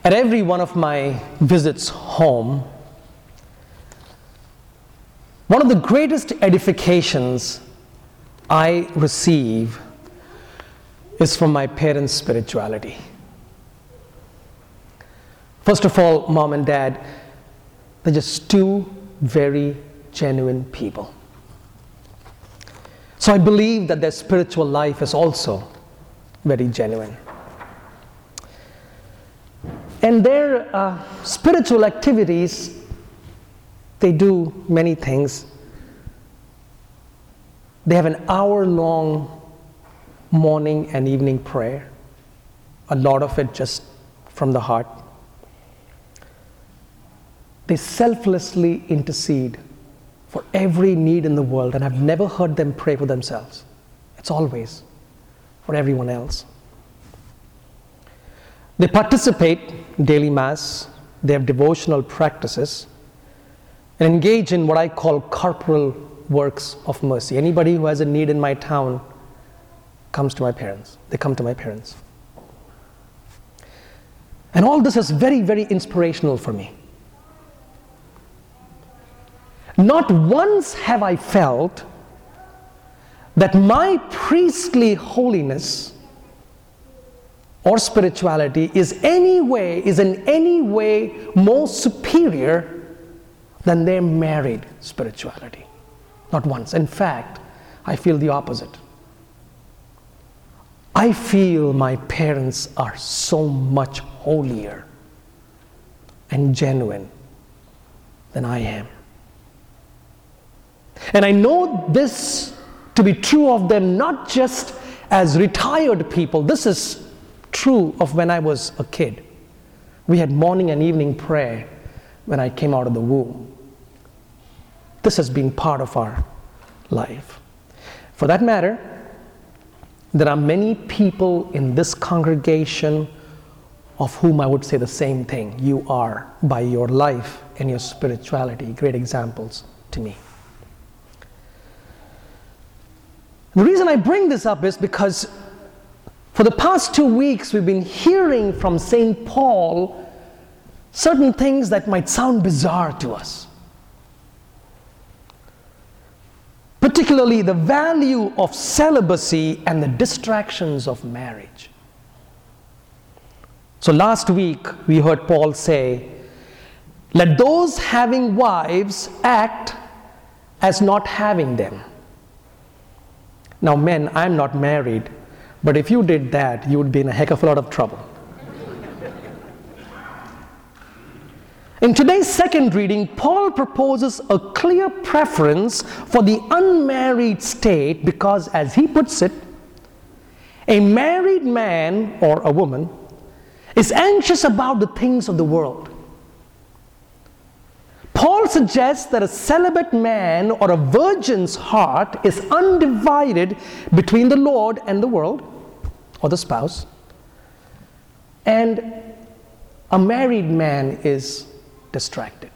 At every one of my visits home, one of the greatest edifications I receive is from my parents' spirituality. First of all, mom and dad, they're just two very genuine people. So I believe that their spiritual life is also very genuine. And their spiritual activities, they do many things. They have an hour-long morning and evening prayer, a lot of it just from the heart. They selflessly intercede for every need in the world, and I've never heard them pray for themselves. It's always for everyone else. They participate in daily mass, they have devotional practices, and engage in what I call corporal works of mercy. Anybody who has a need in my town comes to my parents. They come to my parents. And all this is very, very inspirational for me. Not once have I felt that my priestly holiness or spirituality is in any way more superior than their married spirituality. Not once. In fact, I feel the opposite. I feel my parents are so much holier and genuine than I am. And I know this to be true of them not just as retired people. This is true of when I was a kid. We had morning and evening prayer when I came out of the womb. This has been part of our life. For that matter, there are many people in this congregation of whom I would say the same thing. You are, by your life and your spirituality, great examples to me. The reason I bring this up is because for the past 2 weeks we've been hearing from St. Paul certain things that might sound bizarre to us. Particularly the value of celibacy and the distractions of marriage. So last week we heard Paul say, "Let those having wives act as not having them." Now men, I'm not married, but if you did that, you would be in a heck of a lot of trouble. In today's second reading, Paul proposes a clear preference for the unmarried state because, as he puts it, a married man or a woman is anxious about the things of the world. Paul suggests that a celibate man or a virgin's heart is undivided between the Lord and the world, or the spouse, and a married man is distracted.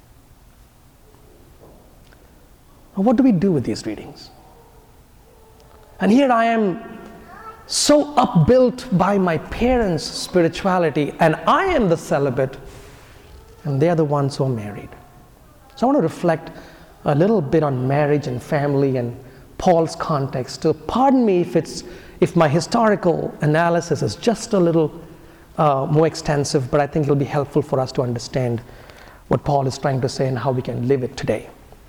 Now, what do we do with these readings? And here I am so upbuilt by my parents' spirituality, and I am the celibate, and they are the ones who are married. So I want to reflect a little bit on marriage and family and Paul's context. So pardon me if my historical analysis is just a little more extensive, but I think it'll be helpful for us to understand what Paul is trying to say and how we can live it today.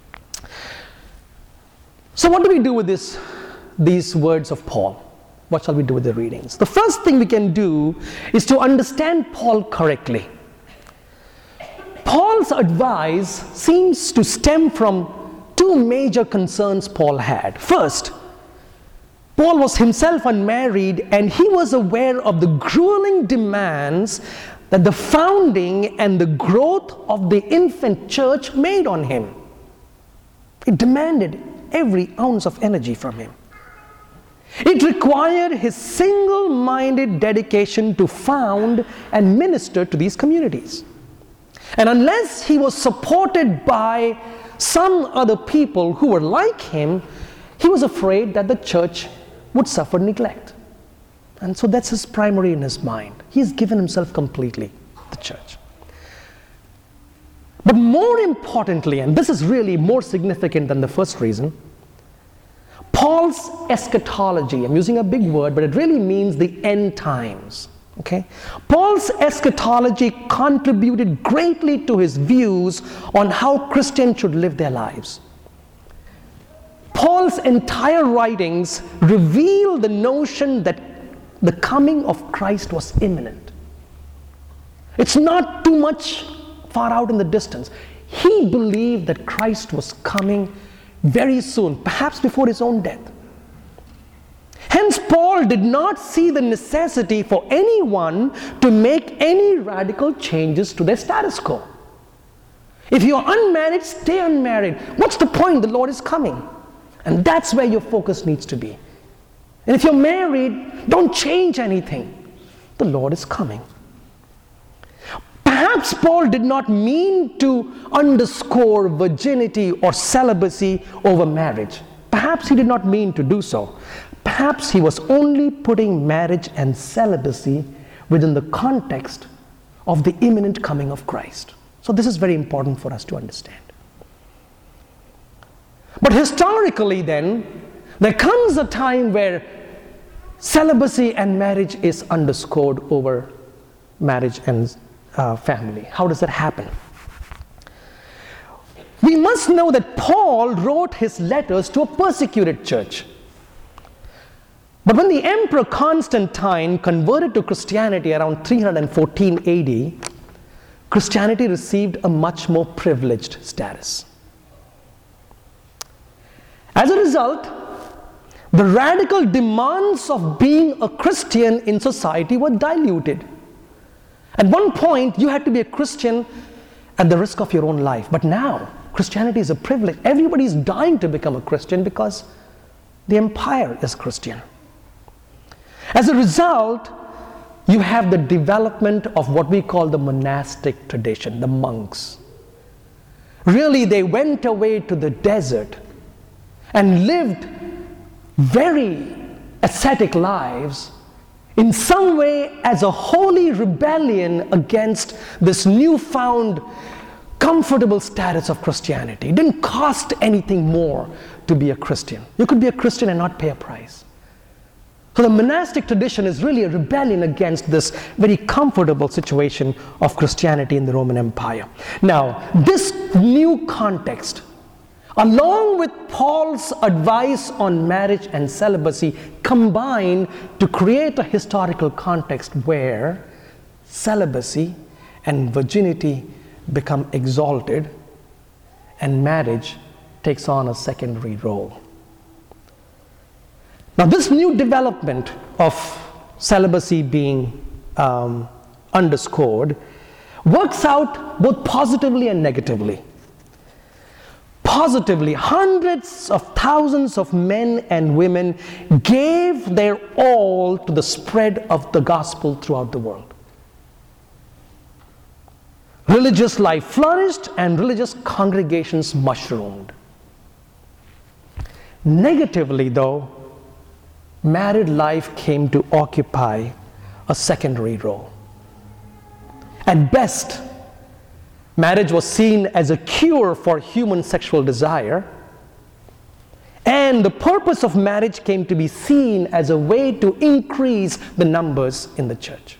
So what do we do with these words of Paul? What shall we do with the readings? The first thing we can do is to understand Paul correctly. Paul's advice seems to stem from two major concerns Paul had. First, Paul was himself unmarried, and he was aware of the grueling demands that the founding and the growth of the infant church made on him. It demanded every ounce of energy from him. It required his single-minded dedication to found and minister to these communities. And unless he was supported by some other people who were like him, he was afraid that the church would suffer neglect. And so that's his primary in his mind. He's given himself completely. the church. But more importantly, and this is really more significant than the first reason, Paul's eschatology, I'm using a big word, but it really means the end times. Okay? Paul's eschatology contributed greatly to his views on how Christians should live their lives. Paul's entire writings reveal the notion that the coming of Christ was imminent. It's not too much far out in the distance. He believed that Christ was coming very soon, perhaps before his own death. Hence, Paul did not see the necessity for anyone to make any radical changes to their status quo. If you are unmarried, stay unmarried. What's the point? The Lord is coming. And that's where your focus needs to be. And if you're married, don't change anything. The Lord is coming. Perhaps Paul did not mean to underscore virginity or celibacy over marriage. Perhaps he did not mean to do so. Perhaps he was only putting marriage and celibacy within the context of the imminent coming of Christ. So this is very important for us to understand. But historically then, there comes a time where celibacy and marriage is underscored over marriage and family. How does that happen? We must know that Paul wrote his letters to a persecuted church. But when the Emperor Constantine converted to Christianity around 314 AD, Christianity received a much more privileged status. As a result, the radical demands of being a Christian in society were diluted. At one point, you had to be a Christian at the risk of your own life. But now, Christianity is a privilege. Everybody is dying to become a Christian because the empire is Christian. As a result, you have the development of what we call the monastic tradition, the monks. Really, they went away to the desert and lived very ascetic lives, in some way as a holy rebellion against this newfound comfortable status of Christianity. It didn't cost anything more to be a Christian. You could be a Christian and not pay a price. So the monastic tradition is really a rebellion against this very comfortable situation of Christianity in the Roman Empire. Now, this new context, along with Paul's advice on marriage and celibacy, combine to create a historical context where celibacy and virginity become exalted and marriage takes on a secondary role. Now, this new development of celibacy being underscored works out both positively and negatively. Positively, hundreds of thousands of men and women gave their all to the spread of the gospel throughout the world. Religious life flourished and religious congregations mushroomed. Negatively, though, married life came to occupy a secondary role. At best, marriage was seen as a cure for human sexual desire, and the purpose of marriage came to be seen as a way to increase the numbers in the church.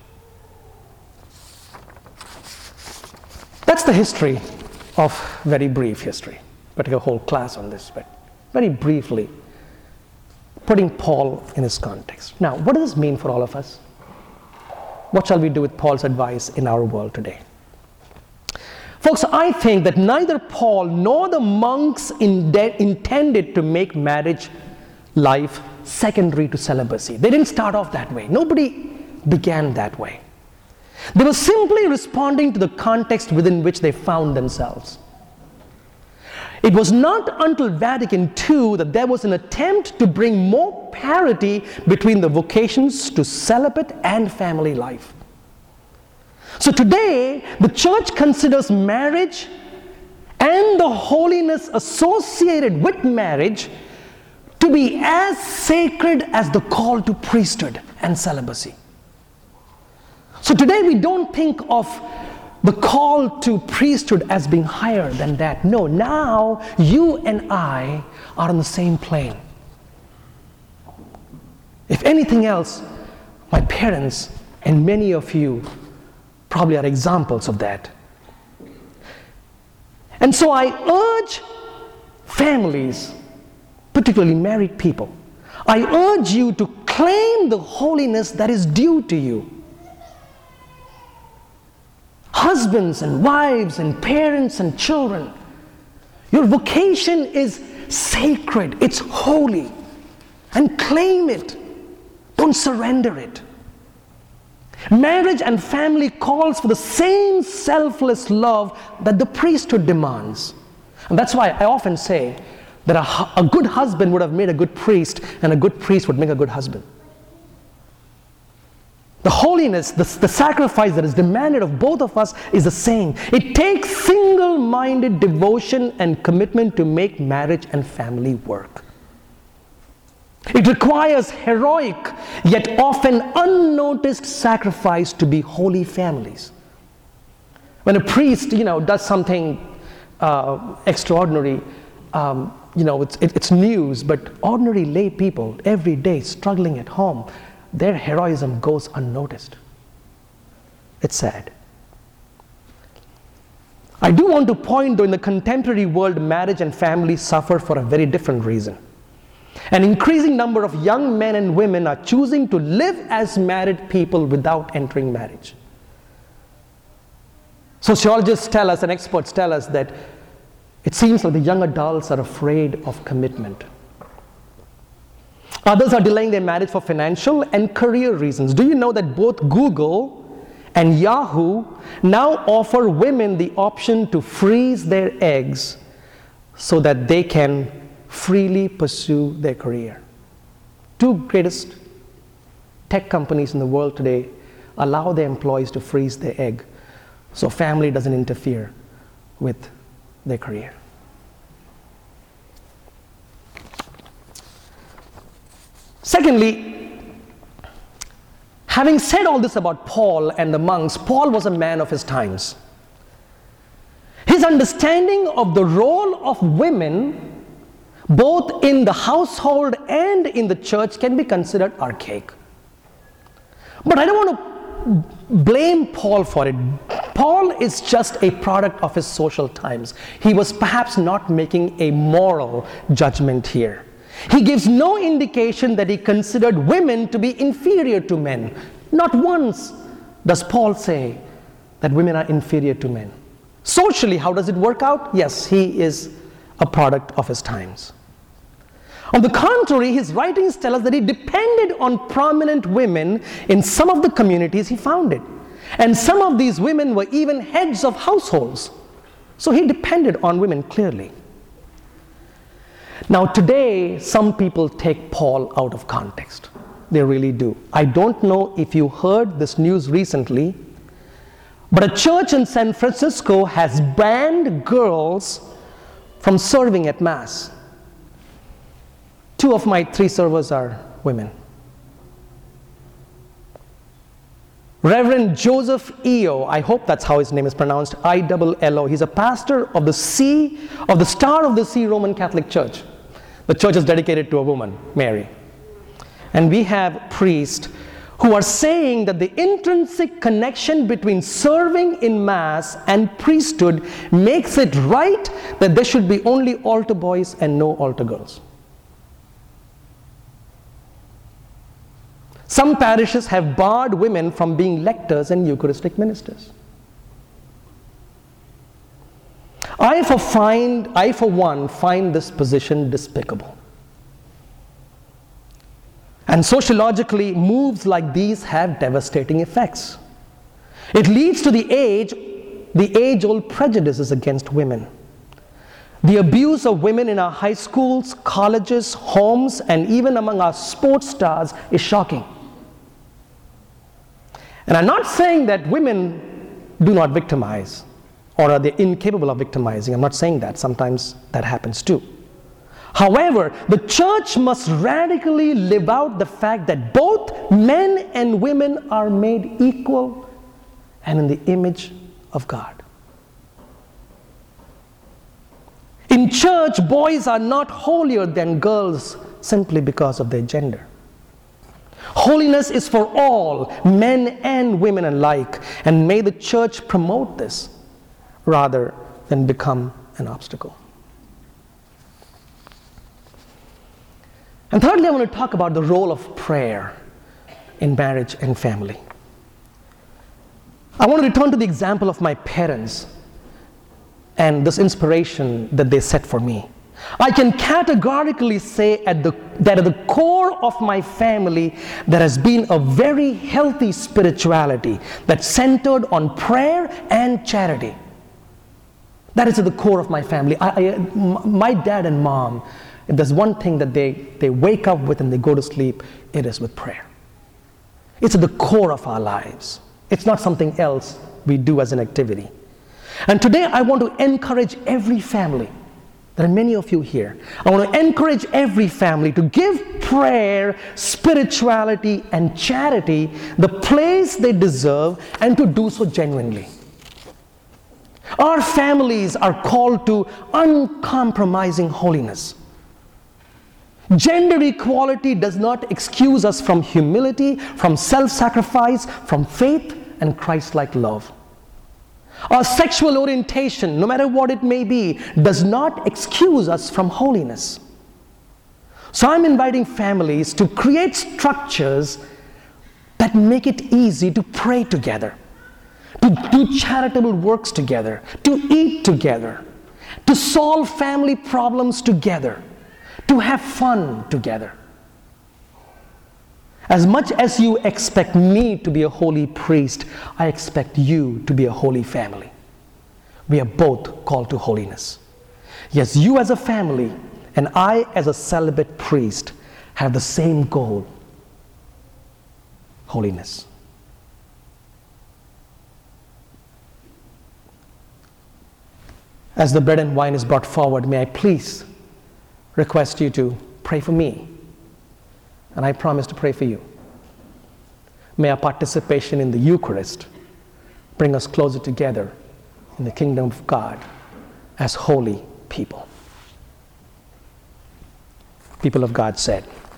That's the history of very brief history. I'll take a whole class on this, but very briefly, putting Paul in his context. Now, what does this mean for all of us? What shall we do with Paul's advice in our world today? Folks, I think that neither Paul nor the monks intended to make marriage life secondary to celibacy. They didn't start off that way. Nobody began that way. They were simply responding to the context within which they found themselves. It was not until Vatican II that there was an attempt to bring more parity between the vocations to celibate and family life. So today, the church considers marriage and the holiness associated with marriage to be as sacred as the call to priesthood and celibacy. So today we don't think of the call to priesthood as being higher than that. No, now you and I are on the same plane. If anything else, my parents and many of you probably are examples of that. And so I urge families, particularly married people, I urge you to claim the holiness that is due to you. Husbands and wives and parents and children, your vocation is sacred, it's holy, and claim it. Don't surrender it. Marriage and family calls for the same selfless love that the priesthood demands. And that's why I often say that a good husband would have made a good priest, and a good priest would make a good husband. The holiness, the sacrifice that is demanded of both of us is the same. It takes single-minded devotion and commitment to make marriage and family work. It requires heroic, yet often unnoticed sacrifice to be holy families. When a priest, does something extraordinary, it's news, but ordinary lay people, every day struggling at home, their heroism goes unnoticed. It's sad. I do want to point, though, in the contemporary world, marriage and family suffer for a very different reason. An increasing number of young men and women are choosing to live as married people without entering marriage. Sociologists tell us and experts tell us that it seems like the young adults are afraid of commitment. Others are delaying their marriage for financial and career reasons. Do you know that both Google and Yahoo now offer women the option to freeze their eggs so that they can freely pursue their career? Two greatest tech companies in the world today allow their employees to freeze their egg so family doesn't interfere with their career. Secondly, having said all this about Paul and the monks, Paul was a man of his times. His understanding of the role of women, both in the household and in the church, can be considered archaic. But I don't want to blame Paul for it. Paul is just a product of his social times. He was perhaps not making a moral judgment here. He gives no indication that he considered women to be inferior to men. Not once does Paul say that women are inferior to men. Socially, how does it work out? Yes, he is a product of his times. On the contrary, his writings tell us that he depended on prominent women in some of the communities he founded. And some of these women were even heads of households. So he depended on women clearly. Now today, some people take Paul out of context. They really do. I don't know if you heard this news recently, but a church in San Francisco has banned girls from serving at Mass. 2 of my 3 servers are women. Reverend Joseph Eo, I hope that's how his name is pronounced, I-double-L-O. He's a pastor of the Star of the Sea Roman Catholic Church. The church is dedicated to a woman, Mary. And we have priests who are saying that the intrinsic connection between serving in Mass and priesthood makes it right that there should be only altar boys and no altar girls. Some parishes have barred women from being lectors and Eucharistic ministers. I for one find this position despicable. And sociologically, moves like these have devastating effects. It leads to the age-old prejudices against women. The abuse of women in our high schools, colleges, homes, and even among our sports stars is shocking. And I'm not saying that women do not victimize or are they incapable of victimizing. I'm not saying that. Sometimes that happens too. However, the church must radically live out the fact that both men and women are made equal and in the image of God. In church, boys are not holier than girls simply because of their gender. Holiness is for all, men and women alike, and may the church promote this rather than become an obstacle. And thirdly, I want to talk about the role of prayer in marriage and family. I want to return to the example of my parents and this inspiration that they set for me. I can categorically say that at the core of my family, there has been a very healthy spirituality that's centered on prayer and charity. That is at the core of my family. My dad and mom, if there's one thing that they wake up with and they go to sleep, it is with prayer. It's at the core of our lives. It's not something else we do as an activity. And today I want to encourage every family. There are many of you here. I want to encourage every family to give prayer, spirituality, and charity the place they deserve, and to do so genuinely. Our families are called to uncompromising holiness. Gender equality does not excuse us from humility, from self-sacrifice, from faith and Christ-like love. Our sexual orientation, no matter what it may be, does not excuse us from holiness. So I'm inviting families to create structures that make it easy to pray together, to do charitable works together, to eat together, to solve family problems together, to have fun together. As much as you expect me to be a holy priest, I expect you to be a holy family. We are both called to holiness. Yes, you as a family and I as a celibate priest have the same goal: holiness. As the bread and wine is brought forward, may I please request you to pray for me, and I promise to pray for you. May our participation in the Eucharist bring us closer together in the kingdom of God as holy people. People of God said,